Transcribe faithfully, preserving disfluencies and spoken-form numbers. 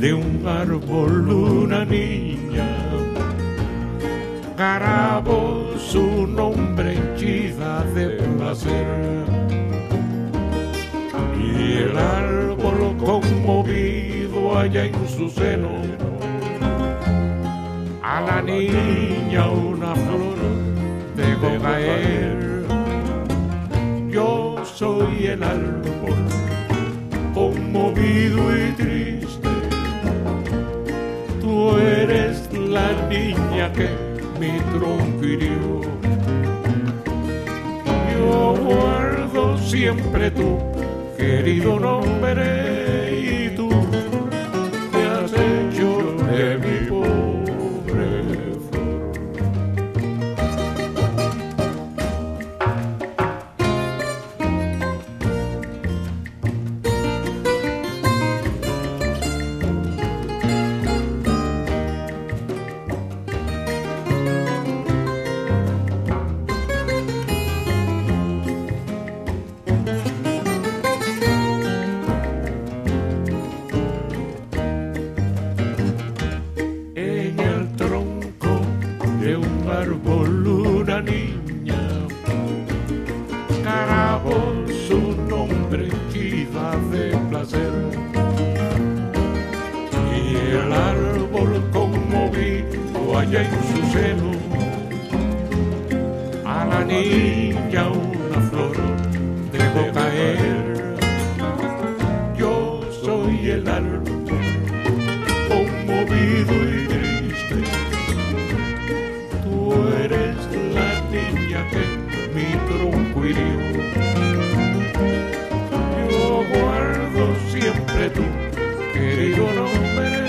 de un árbol una niña. Grabó su nombre henchida de placer, y el árbol conmovido allá en su seno a la niña una flor dejó caer. Yo soy el árbol conmovido y triste, tú eres la niña que mi tronco hirió. Yo guardo siempre tu querido nombre y tú te has hecho de mi pobre flor. Árbol una niña grabó su nombre henchida de placer, y el árbol conmovido allá en su seno a la niña una flor dejó caer. Yo soy el árbol conmovido y triste, tú eres la niña que mi tronco hirió. Yo guardo siempre tu querido nombre